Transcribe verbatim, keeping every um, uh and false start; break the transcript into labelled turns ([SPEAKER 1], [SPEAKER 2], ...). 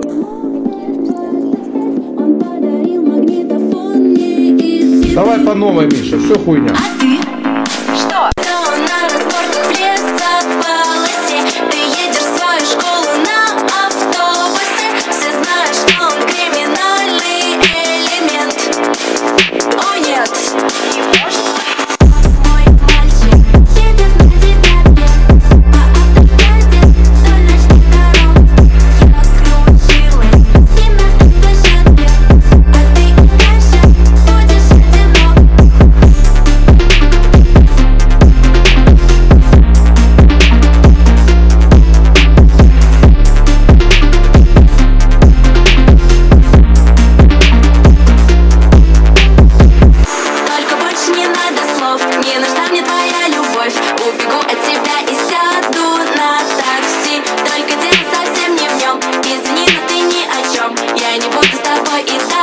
[SPEAKER 1] Давай по новой, Миша, все хуйня.
[SPEAKER 2] А ты? Что? На разборках в лесополосе. Ты едешь в свою школу на автобусе. Все знают, что он криминальный элемент. О нет, не может быть. Мой мальчик едет на девятке по автостраде вдоль ночных дорог. Я крутилась с ним на площадке, а ты и дальше будешь одинок. Только больше не надо слов, не нужна мне твоя любовь. Убегу от тебя и сяду на такси. Только дело совсем не в нем. Извини, но ты ни о чем. Я не буду с тобой и